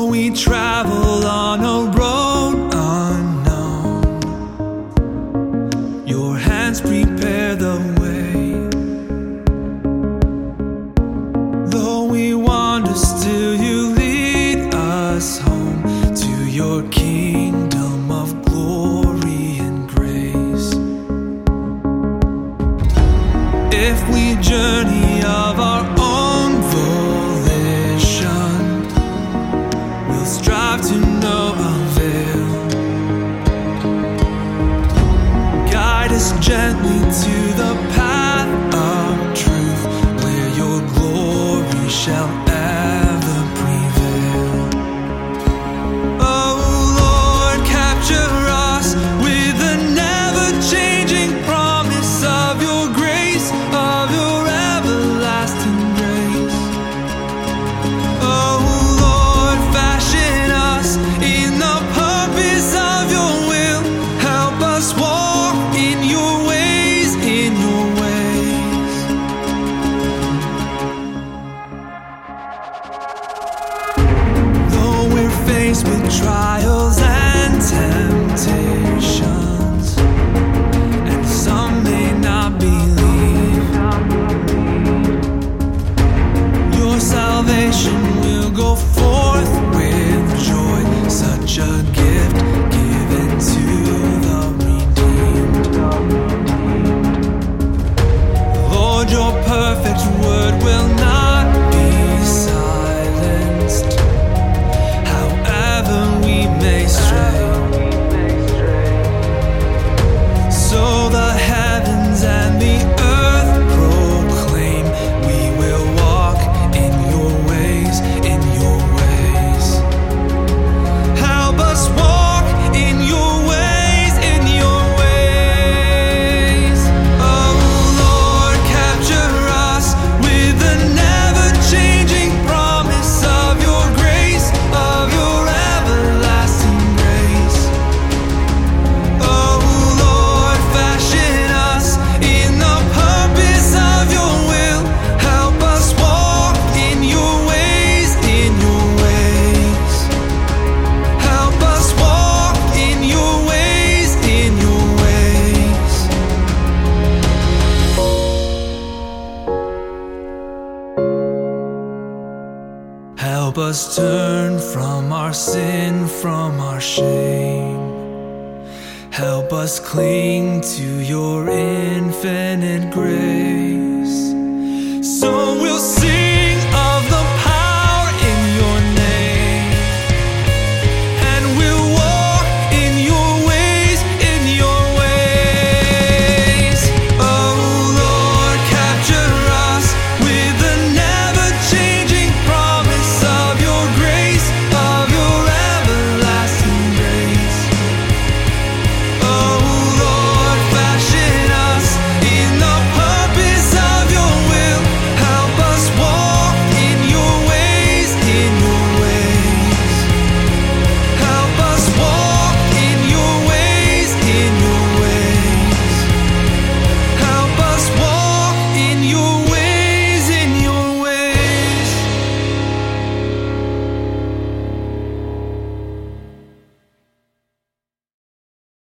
we travel on a road unknown, your hands prepare the way. Though we wander, still you lead us home to your kingdom of glory and grace. If we journey of our own volition, we'll strive to no avail. Guide us gently to the path of truth, where your glory shall ever prevail. Oh Lord, capture us with the never-changing promise of your grace, of your everlasting grace. Oh Lord, fashion us in the purpose of your will. Help us walk in your ways, in your ways. Though we're faced with trials and temptations, and some may not believe, your salvation will go forth with joy, such a gift given to the redeemed. Lord, your perfect word will not be silenced, however we may stray. So the heavens and the earth proclaim, we will walk in your ways, in your ways. Help us walk in your ways, in your ways. Oh Lord, capture us with the never-changing promise of your grace, of your everlasting grace. Oh Lord, fashion us in the purpose of your will. Help us walk in your ways, in your ways. Help us walk in your ways, in your ways. Help us turn from our sin, from our shame. Help us cling to your infinite grace, so we'll see